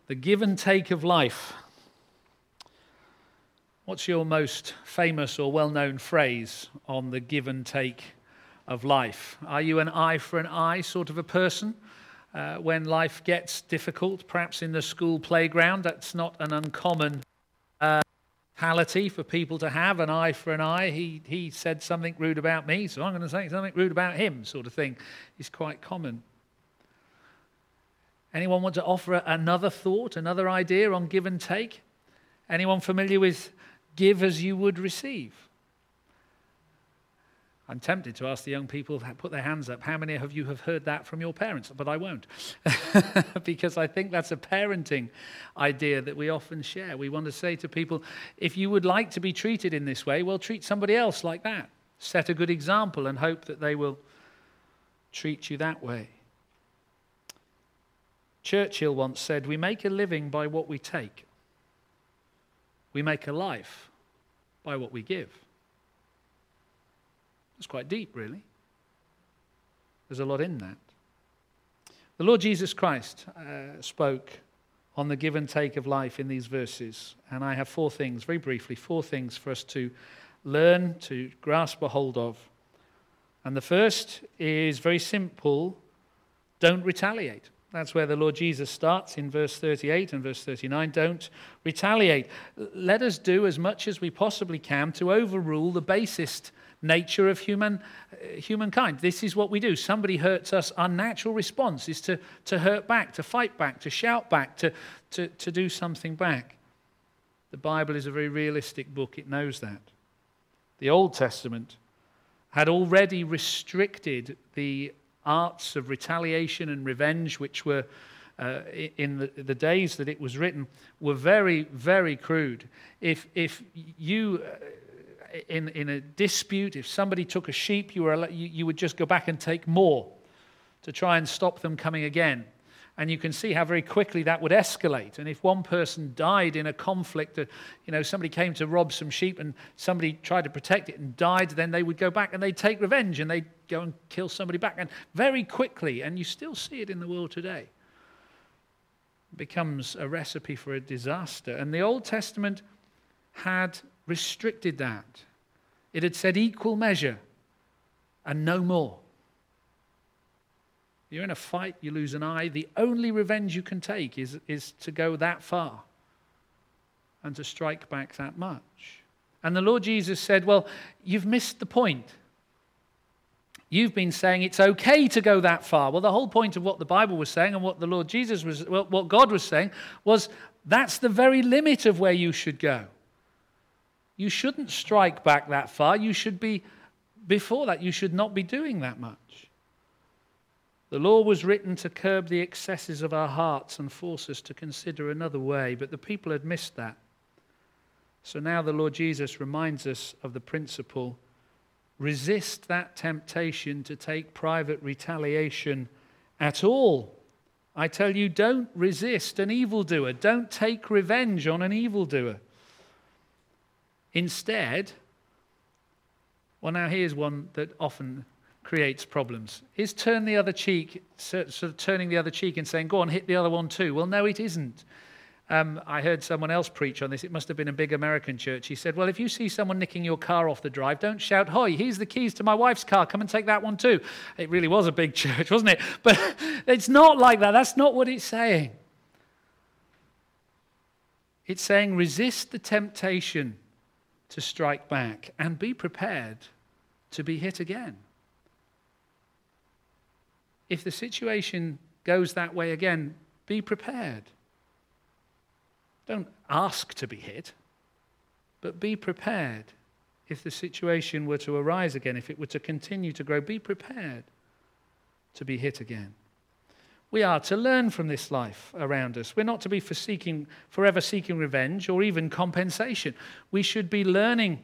The give and take of life. What's your most famous or well-known phrase on the give and take of life? Are you an eye for an eye sort of a person? When life gets difficult, perhaps in the school playground, that's not an uncommon mentality for people to have, an eye for an eye. He said something rude about me, so I'm going to say something rude about him, sort of thing is quite common. Anyone want to offer another thought, another idea on give and take? Anyone familiar with give as you would receive? I'm tempted to ask the young people to put their hands up. How many of you have heard that from your parents? But I won't. Because I think that's a parenting idea that we often share. We want to say to people, if you would like to be treated in this way, well, treat somebody else like that. Set a good example and hope that they will treat you that way. Churchill once said, we make a living by what we take. We make a life by what we give. It's quite deep, really. There's a lot in that. The Lord Jesus Christ spoke on the give and take of life in these verses. And I have four things, very briefly, four things for us to learn, to grasp a hold of. And the first is very simple: don't retaliate. That's where the Lord Jesus starts in verse 38 and verse 39. Don't retaliate. Let us do as much as we possibly can to overrule the basest nature of humankind. This is what we do. Somebody hurts us. Our natural response is to hurt back, to fight back, to shout back, to do something back. The Bible is a very realistic book. It knows that. The Old Testament had already restricted the arts of retaliation and revenge, which were in the days that it was written, were very, very crude. If you in a dispute, if somebody took a sheep, you would just go back and take more to try and stop them coming again. And you can see how very quickly that would escalate. And if one person died in a conflict, somebody came to rob some sheep and somebody tried to protect it and died, then they would go back and they'd take revenge and they'd go and kill somebody back. And very quickly, and you still see it in the world today, it becomes a recipe for a disaster. And the Old Testament had restricted that. It had said equal measure and no more. You're in a fight, you lose an eye. The only revenge you can take is to go that far and to strike back that much. And the Lord Jesus said, well, you've missed the point. You've been saying it's okay to go that far. Well, the whole point of what the Bible was saying and what the Lord Jesus what God was saying was that's the very limit of where you should go. You shouldn't strike back that far. You should be, before that, you should not be doing that much. The law was written to curb the excesses of our hearts and force us to consider another way, but the people had missed that. So now the Lord Jesus reminds us of the principle: resist that temptation to take private retaliation at all. I tell you, don't resist an evildoer. Don't take revenge on an evildoer. Instead, well, now here's one that often creates problems, is turn the other cheek, sort of turning the other cheek and saying, go on, hit the other one too. Well, no, it isn't. I heard someone else preach on this. It must have been a big American church. He said, well, if you see someone nicking your car off the drive, don't shout, "Hoy, here's the keys to my wife's car. Come and take that one too." It really was a big church, wasn't it? But it's not like that. That's not what it's saying. It's saying resist the temptation to strike back and be prepared to be hit again. If the situation goes that way again, be prepared. Don't ask to be hit, but be prepared. If the situation were to arise again, if it were to continue to grow, be prepared to be hit again. We are to learn from this life around us. We're not to be forever seeking revenge or even compensation. We should be learning,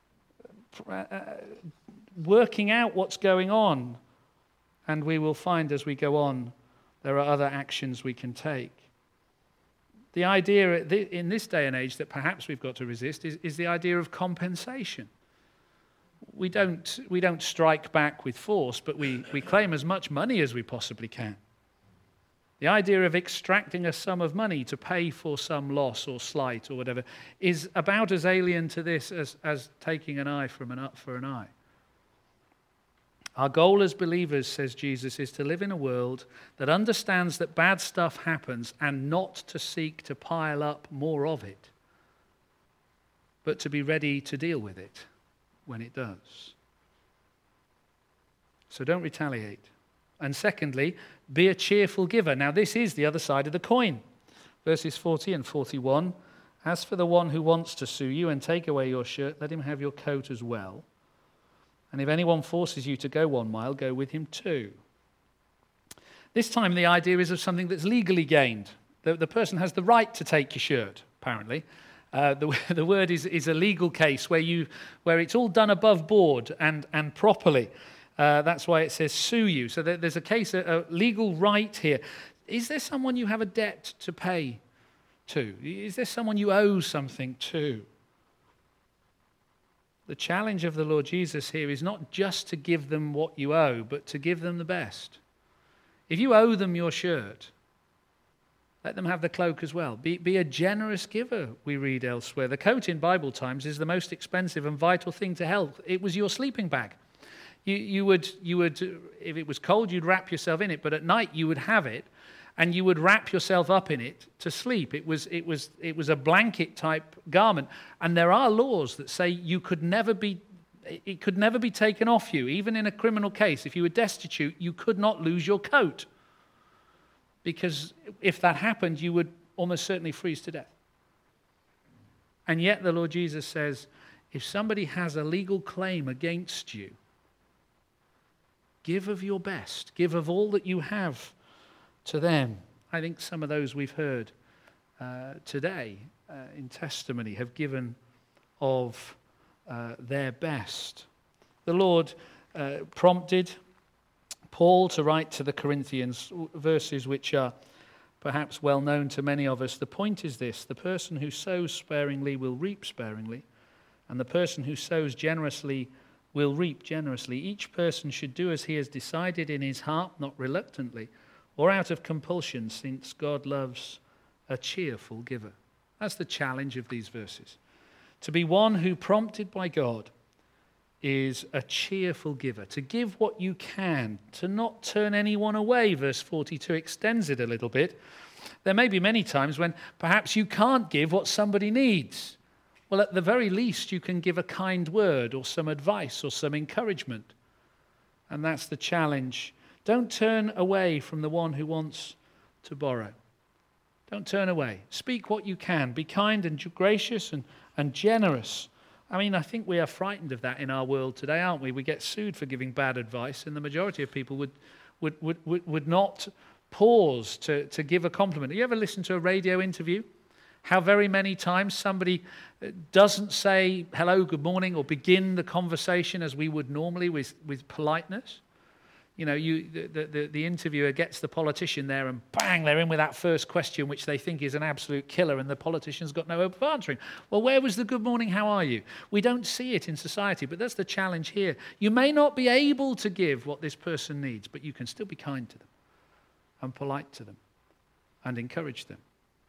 working out what's going on. And we will find as we go on, there are other actions we can take. The idea in this day and age that perhaps we've got to resist is the idea of compensation. We don't strike back with force, but we claim as much money as we possibly can. The idea of extracting a sum of money to pay for some loss or slight or whatever is about as alien to this as taking an eye for an eye. Our goal as believers, says Jesus, is to live in a world that understands that bad stuff happens and not to seek to pile up more of it, but to be ready to deal with it when it does. So don't retaliate. And secondly, be a cheerful giver. Now this is the other side of the coin. Verses 40 and 41, as for the one who wants to sue you and take away your shirt, let him have your coat as well. And if anyone forces you to go 1 mile, go with him too. This time the idea is of something that's legally gained. The person has the right to take your shirt, apparently. The word is a legal case where it's all done above board and properly. That's why it says sue you. So there's a case, a legal right here. Is there someone you have a debt to pay to? Is there someone you owe something to? The challenge of the Lord Jesus here is not just to give them what you owe, but to give them the best. If you owe them your shirt, let them have the cloak as well. Be a generous giver, we read elsewhere. The coat in Bible times is the most expensive and vital thing to health. It was your sleeping bag. You would, if it was cold, you'd wrap yourself in it, but at night you would have it, and you would wrap yourself up in it to sleep. It was a blanket type garment, and there are laws that say it could never be taken off you, even in a criminal case. If you were destitute, you could not lose your coat, because if that happened, you would almost certainly freeze to death. And yet the Lord Jesus says, if somebody has a legal claim against you, give of your best. Give of all that you have to them. I think some of those we've heard today in testimony have given of their best. The Lord prompted Paul to write to the Corinthians verses which are perhaps well known to many of us. The point is this: the person who sows sparingly will reap sparingly, and the person who sows generously will reap generously. Each person should do as he has decided in his heart, not reluctantly or out of compulsion, since God loves a cheerful giver. That's the challenge of these verses. To be one who, prompted by God, is a cheerful giver. To give what you can, to not turn anyone away. Verse 42 extends it a little bit. There may be many times when perhaps you can't give what somebody needs. Well, at the very least, you can give a kind word or some advice or some encouragement. And that's the challenge. Don't turn away from the one who wants to borrow. Don't turn away. Speak what you can. Be kind and gracious and generous. I mean, I think we are frightened of that in our world today, aren't we? We get sued for giving bad advice, and the majority of people would not pause to give a compliment. Have you ever listened to a radio interview? How very many times somebody doesn't say hello, good morning, or begin the conversation as we would normally with politeness. You know, the interviewer gets the politician there and bang, they're in with that first question which they think is an absolute killer, and the politician's got no hope of answering. Well, where was the good morning, how are you? We don't see it in society, but that's the challenge here. You may not be able to give what this person needs, but you can still be kind to them and polite to them and encourage them.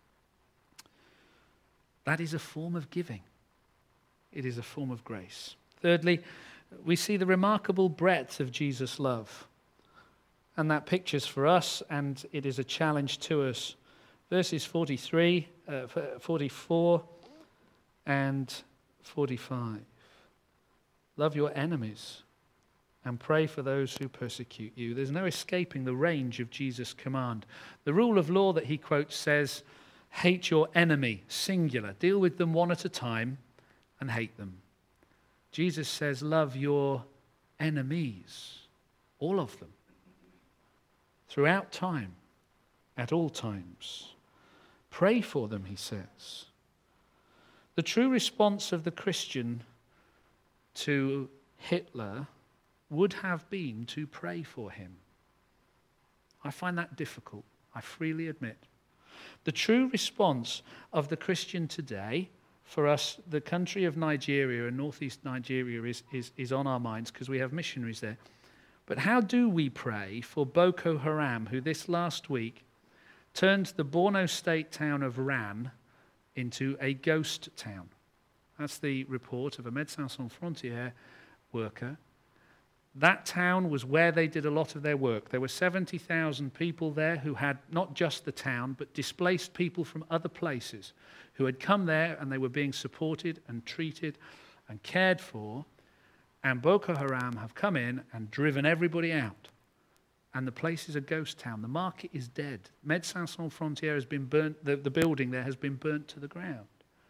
That is a form of giving. It is a form of grace. Thirdly, we see the remarkable breadth of Jesus' love. And that pictures for us, and it is a challenge to us. Verses 43, 44, and 45. Love your enemies and pray for those who persecute you. There's no escaping the range of Jesus' command. The rule of law that he quotes says, hate your enemy, singular. Deal with them one at a time and hate them. Jesus says, love your enemies, all of them, throughout time, at all times. Pray for them, he says. The true response of the Christian to Hitler would have been to pray for him. I find that difficult, I freely admit. The true response of the Christian today, for us, the country of Nigeria and northeast Nigeria is on our minds because we have missionaries there. But how do we pray for Boko Haram, who this last week turned the Borno state town of Ran into a ghost town. That's the report of a Médecins Sans Frontières worker. That town was where they did a lot of their work. There were 70,000 people there who had not just the town, but displaced people from other places who had come there, and they were being supported and treated and cared for. And Boko Haram have come in and driven everybody out. And the place is a ghost town. The market is dead. Médecins Sans Frontières has been burnt, the building there has been burnt to the ground.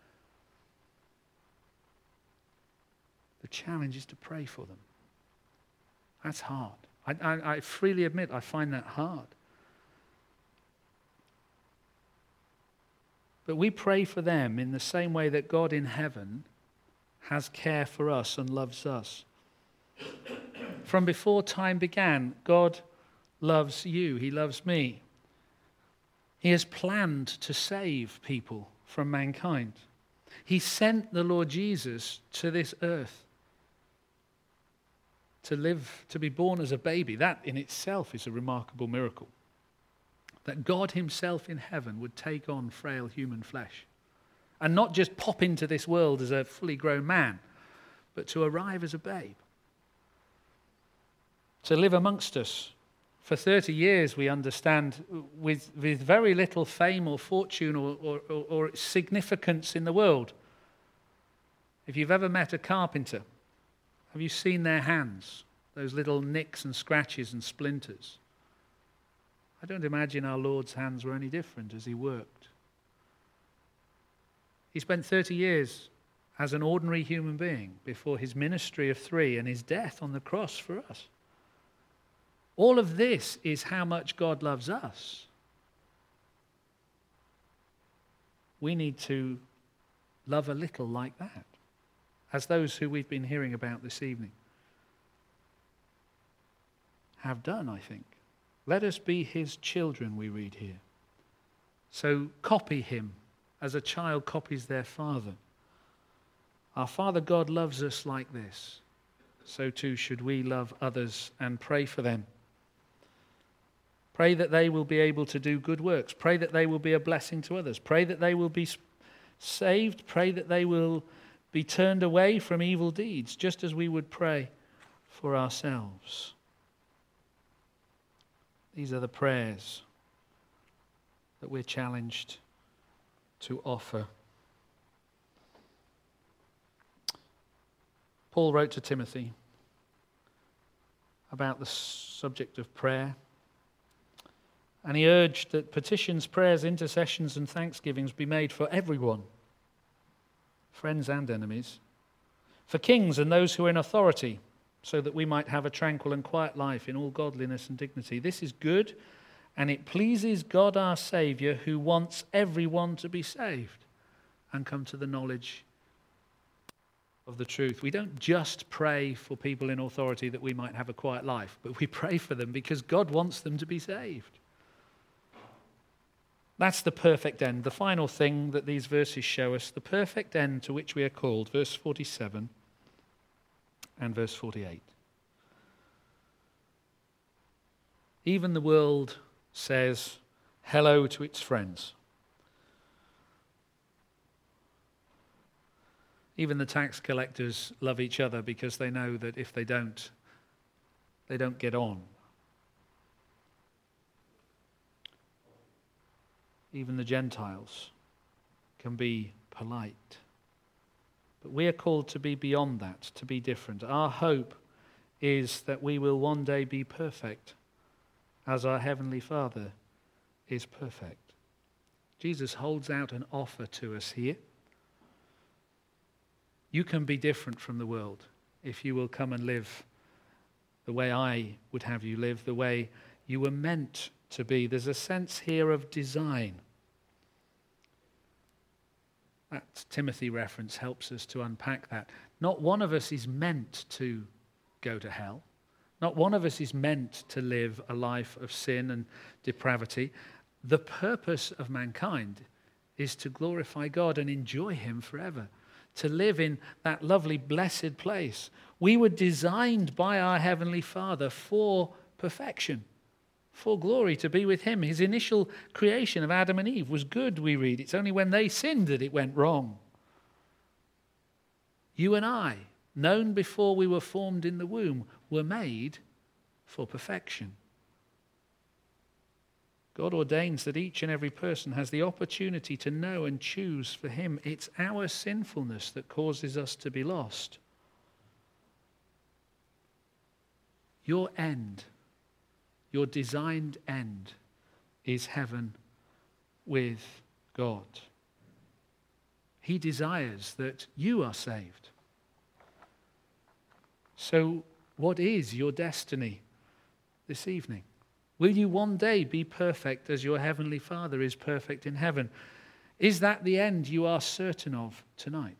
The challenge is to pray for them. That's hard. I freely admit I find that hard. But we pray for them in the same way that God in heaven has care for us and loves us. From before time began, God loves you. He loves me. He has planned to save people from mankind. He sent the Lord Jesus to this earth to live, to be born as a baby. That in itself is a remarkable miracle. That God himself in heaven would take on frail human flesh and not just pop into this world as a fully grown man, but to arrive as a babe. To live amongst us. For 30 years, we understand, with very little fame or fortune or significance in the world. If you've ever met a carpenter, have you seen their hands? Those little nicks and scratches and splinters. I don't imagine our Lord's hands were any different as he worked. He spent 30 years as an ordinary human being before his ministry of 3 and his death on the cross for us. All of this is how much God loves us. We need to love a little like that, as those who we've been hearing about this evening have done, I think. Let us be his children, we read here. So copy him as a child copies their father. Our Father God loves us like this. So too should we love others and pray for them. Pray that they will be able to do good works. Pray that they will be a blessing to others. Pray that they will be saved. Pray that they will be turned away from evil deeds, just as we would pray for ourselves. These are the prayers that we're challenged to offer. Paul wrote to Timothy about the subject of prayer, and he urged that petitions, prayers, intercessions, and thanksgivings be made for everyone, friends and enemies, for kings and those who are in authority, so that we might have a tranquil and quiet life in all godliness and dignity. This is good, and it pleases God our Saviour, who wants everyone to be saved and come to the knowledge of the truth. We don't just pray for people in authority that we might have a quiet life, but we pray for them because God wants them to be saved. That's the perfect end. The final thing that these verses show us, the perfect end to which we are called, verse 47 and verse 48. Even the world says hello to its friends. Even the tax collectors love each other because they know that if they don't get on. Even the Gentiles can be polite. But we are called to be beyond that, to be different. Our hope is that we will one day be perfect as our Heavenly Father is perfect. Jesus holds out an offer to us here. You can be different from the world if you will come and live the way I would have you live, the way you were meant to be. There's a sense here of design. That Timothy reference helps us to unpack that. Not one of us is meant to go to hell. Not one of us is meant to live a life of sin and depravity. The purpose of mankind is to glorify God and enjoy him forever, to live in that lovely, blessed place. We were designed by our Heavenly Father for perfection. for glory to be with him. His initial creation of Adam and Eve was good, we read. It's only when they sinned that it went wrong. You and I, known before we were formed in the womb, were made for perfection. God ordains that each and every person has the opportunity to know and choose for him. It's our sinfulness that causes us to be lost. Your end, your designed end, is heaven with God. He desires that you are saved. So, what is your destiny this evening? Will you one day be perfect as your heavenly Father is perfect in heaven? Is that the end you are certain of tonight?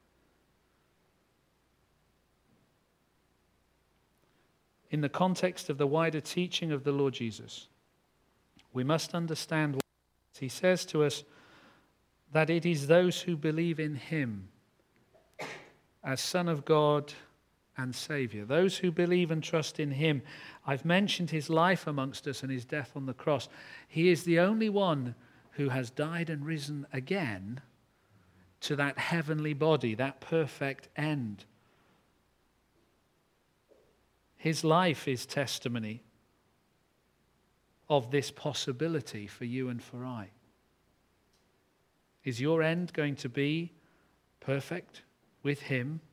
In the context of the wider teaching of the Lord Jesus, we must understand what he says to us, that it is those who believe in him as Son of God and Saviour, those who believe and trust in him. I've mentioned his life amongst us and his death on the cross. He is the only one who has died and risen again to that heavenly body, that perfect end. His life is testimony of this possibility for you and for I. Is your end going to be perfect with him?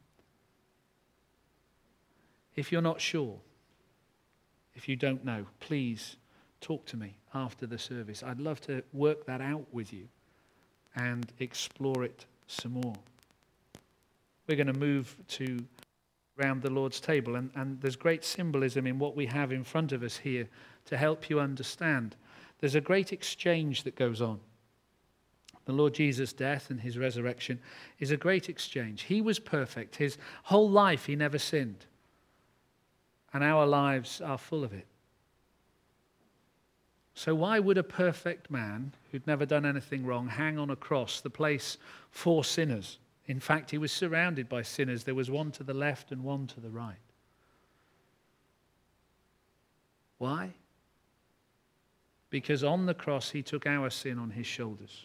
If you're not sure, if you don't know, please talk to me after the service. I'd love to work that out with you and explore it some more. We're going to move to around the Lord's table, and there's great symbolism in what we have in front of us here to help you understand. There's a great exchange that goes on. The Lord Jesus' death and his resurrection is a great exchange. He was perfect. His whole life he never sinned. And our lives are full of it. So why would a perfect man who'd never done anything wrong hang on a cross, the place for sinners? In fact, he was surrounded by sinners. There was one to the left and one to the right. Why? Because on the cross he took our sin on his shoulders.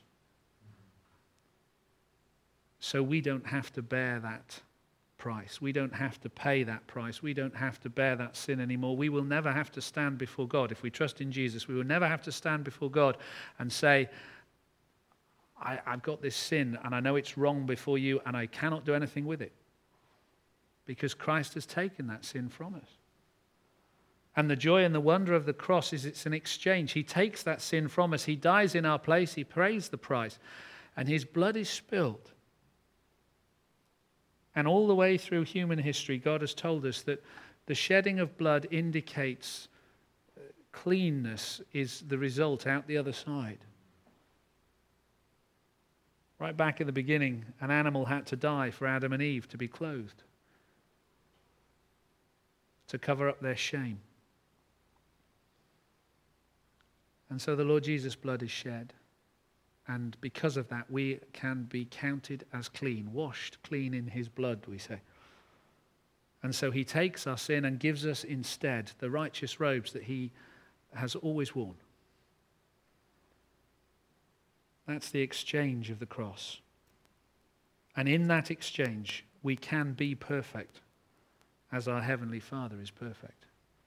So we don't have to bear that price. We don't have to pay that price. We don't have to bear that sin anymore. We will never have to stand before God. If we trust in Jesus, we will never have to stand before God and say, I've got this sin and I know it's wrong before you and I cannot do anything with it. Because Christ has taken that sin from us. And the joy and the wonder of the cross is it's an exchange. He takes that sin from us. He dies in our place. He pays the price. And his blood is spilled. And all the way through human history, God has told us that the shedding of blood indicates cleanness is the result out the other side. Right back in the beginning, an animal had to die for Adam and Eve to be clothed, to cover up their shame. And so the Lord Jesus' blood is shed. And because of that, we can be counted as clean, washed clean in his blood, we say. And so he takes our sin and gives us instead the righteous robes that he has always worn. That's the exchange of the cross. And in that exchange, we can be perfect as our Heavenly Father is perfect.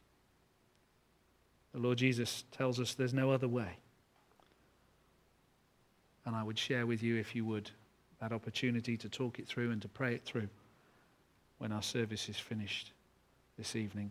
The Lord Jesus tells us there's no other way. And I would share with you, if you would, that opportunity to talk it through and to pray it through when our service is finished this evening.